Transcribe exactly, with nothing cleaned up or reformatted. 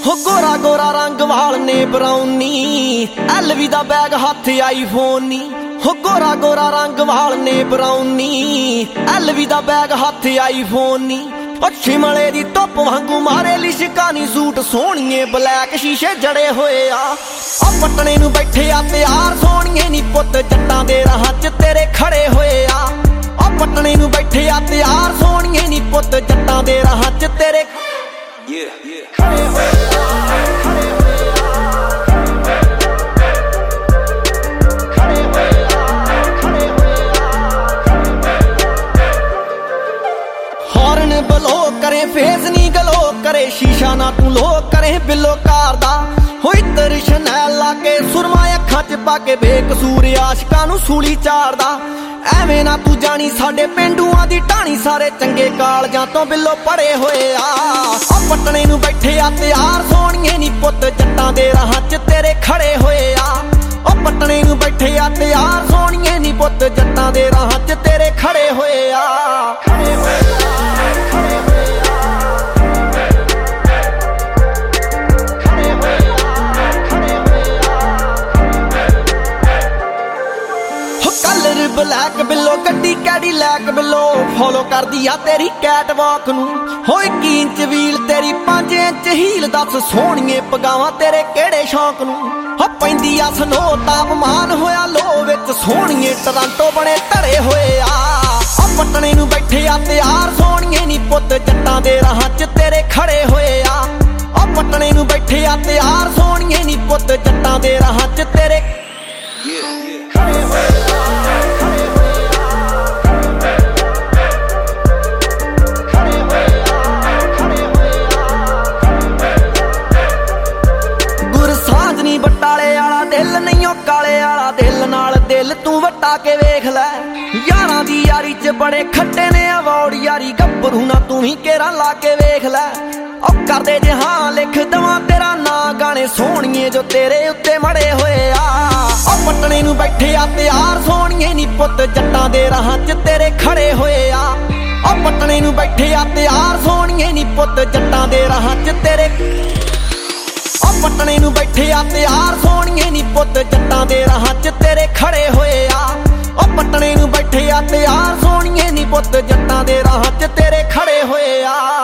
ਹੋ ਗੋਰਾ ਗੋਰਾ ਰੰਗ ਵਾਲ ਨੇ ਬਰਾਉਨੀ, ਐਲਵੀ ਦਾ ਬੈਗ ਹੱਥ ਆਈਫੋਨ ਨੀ। ਹੋ ਗੋਰਾ ਗੋਰਾ ਰੰਗ ਵਾਲ ਨੇ ਬਰਾਉਨੀ, ਐਲਵੀ ਦਾ ਬੈਗ ਹੱਥ ਆਈਫੋਨ ਨੀ। ਉਹ ਸ਼ਿਮਲੇ ਦੀ ਧੁੱਪ ਵਾਂਗੂ ਮਾਰੇ ਲਿਸ਼ਕਾ ਨੀ ਸੂਟ ਸੋਹਣੀਏ ਬਲੈਕ ਸ਼ੀਸ਼ੇ ਜੜੇ ਹੋਏ ਆ। ਉਹ ਪਟਣੇ ਨੂੰ ਬੈਠੇ ਆ ਤਿਆਰ ਸੋਹਣੀਏ ਨੀ ਪੁੱਤ ਜੱਟਾਂ ਦੇ ਰਾਹਾਂ 'ਚ ਤੇਰੇ ਖੜੇ ਹੋਏ ਆ। ਉਹ ਪਟਣੇ ਨੂੰ ਬੈਠੇ ਆ ਤਿਆਰ ਸੋਹਣੀਏ ਨੀ ਪੁੱਤ ਜੱਟਾਂ ਦੇ ਰਾਹਾਂ 'ਚ ਤੇਰੇ ਖੜੇ ਹੋਏ ਆ। ਹਾਰਨ ਬਲੋ ਕਰੇ ਫੇਸ ਨੀ ਗਲੋ ਕਰੇ, ਸ਼ੀਸ਼ਾ ਨਾ ਤੂੰ ਲੋ ਕਰੇ ਬਿੱਲੋ ਕਾਰ ਦਾ। ਹੋਈ ਤੇਰੀ ਸ਼ਨੈਲ ਲਾ ਕੇ ਸੁਰਮਾ ਅੱਖਾਂ 'ਚ ਪਾ ਕੇ ਬੇਕਸੂਰ ਆਸ਼ਕਾਂ ਨੂੰ ਸੂਲੀ ਚਾਰਦਾ। ਐਵੇਂ ਨਾ ਤੂੰ ਜਾਣੀ ਸਾਡੇ ਪਿੰਡੂਆਂ ਦੀ ਢਾਣੀ, ਸਾਰੇ ਚੰਗੇ ਕਾਲਜਾਂ ਤੋਂ ਬਿੱਲੋ ਪੜੇ ਹੋਏ ਆ। ਉਹ ਪਟਣੇ ਨੂੰ ਬੈਠੇ ਆ ਤਿਆਰ ਸੋਹਣੀਏ ਨੀ ਪੁੱਤ ਜੱਟਾਂ ਦੇ ਰਾਹਾਂ 'ਚ ਤੇਰੇ ਖੜੇ ਹੋਏ ਆ। ਉਹ ਪਟਣੇ ਨੂੰ ਬੈਠੇ ਆ ਤਿਆਰ ਸੋਹਣੀਏ ਨੀ ਪੁੱਤ ਜੱਟਾਂ ਦੇ ਰਾਹਾਂ 'ਚ ਤੇਰੇ ਖੜੇ ਹੋਏ ਆ। ਖੜੇ ਹੋਏ ਆ। ਬਲੈਕ ਬਿੱਲੋ ਗੱਡੀ ਕੈਡੀਲੈਕ ਬਿੱਲੋ ਫੋਲੋ ਕਰਦੀ ਆ ਤੇਰੀ ਕੈਟ ਵਾਕ ਨੂੰ। ਹੋਏ ਕੀ ਇੰਚ ਵੀਲ ਤੇਰੀ ਪੰਜ ਇੰਚ ਹੀਲ, ਦੱਸ ਸੋਹਣੀਏ ਪਗਾਵਾਂ ਤੇਰੇ ਕਿਹੜੇ ਸ਼ੌਂਕ ਨੂੰ। ਹੋ ਪੈਂਦੀ ਆ ਸਨੋ ਤਾਪਮਾਨ ਹੋਇਆ ਲੋ ਵਿੱਚ, ਸੋਹਣੀਏ ਟਰਾਂਟੋ ਬਣੇ ਧੜੇ ਹੋਏ ਆ। ਉਹ ਪਟਣੇ ਨੂੰ ਬੈਠੇ ਆ ਤਿਆਰ ਸੋਹਣੀਏ ਨੀ ਪੁੱਤ ਜੱਟਾਂ ਦੇ ਰਾਹਾਂ 'ਚ ਤੇਰੇ ਖੜੇ ਹੋਏ ਆ। ਉਹ ਪਟਣੇ ਨੂੰ ਬੈਠੇ ਆ ਤਿਆਰ ਸੋਹਣੀਏ ਨੀ ਪੁੱਤ ਜੱਟਾਂ ਦੇ ਰਾਹਾਂ 'ਚ ਤੇਰੇ ਖੜੇ ਹੋਏ ਆ। ਬਟਾਲੇ ਵਾਲਾ ਦਿਲ ਨਹੀਂ ਉਹ ਕਾਲੇ ਵਾਲਾ ਦਿਲ, ਨਾਲ ਦਿਲ ਤੂੰ ਵਟਾ ਕੇ ਵੇਖ ਲੈ। ਯਾਰਾਂ ਦੀ ਯਾਰੀ 'ਚ ਬੜੇ ਖੱਟੇ ਨੇ ਅਵਾਰਡ ਯਾਰੀ, ਗੱਭਰੂ ਨਾ ਤੂੰ ਹੀ ਕੇਰਾ ਲਾ ਕੇ ਵੇਖ ਲੈ। ਉਹ ਕਰਦੇ ਜੇ ਹਾਂ ਲਿਖ ਦਵਾਂ ਤੇਰਾ ਨਾਂ ਗਾਣੇ ਸੋਹਣੀਏ ਜੋ ਤੇਰੇ ਉੱਤੇ ਮੜੇ ਹੋਏ ਆ। ਉਹ ਪਟਣੇ ਨੂੰ ਬੈਠੇ ਆ ਤਿਆਰ ਸੋਹਣੀਏ ਨੀ ਪੁੱਤ ਜੱਟਾਂ ਦੇ ਰਾਹਾਂ 'ਚ ਤੇਰੇ ਖੜੇ ਹੋਏ ਆ। ਉਹ ਪਟਣੇ ਨੂੰ ਬੈਠੇ ਆ ਤਿਆਰ ਸੋਹਣੀਏ ਨੀ ਪੁੱਤ ਜੱਟਾਂ ਦੇ ਰਾਹਾਂ 'ਚ ਤੇਰੇ ਉਹ ਪਟਣੇ ਨੂੰ ਬੈਠੇ ਆ ਤਿਆਰ ਸੋਹਣੀਏ ਨੀ ਪੁੱਤ ਜੱਟਾਂ ਦੇ ਰਾਹਾਂ 'ਚ ਤੇਰੇ ਖੜੇ ਹੋਏ ਆ। ਉਹ ਪਟਣੇ ਨੂੰ ਬੈਠੇ ਆ ਤਿਆਰ ਸੋਹਣੀਏ ਨੀ ਪੁੱਤ ਜੱਟਾਂ ਦੇ ਰਾਹਾਂ 'ਚ ਤੇਰੇ ਖੜੇ ਹੋਏ ਆ।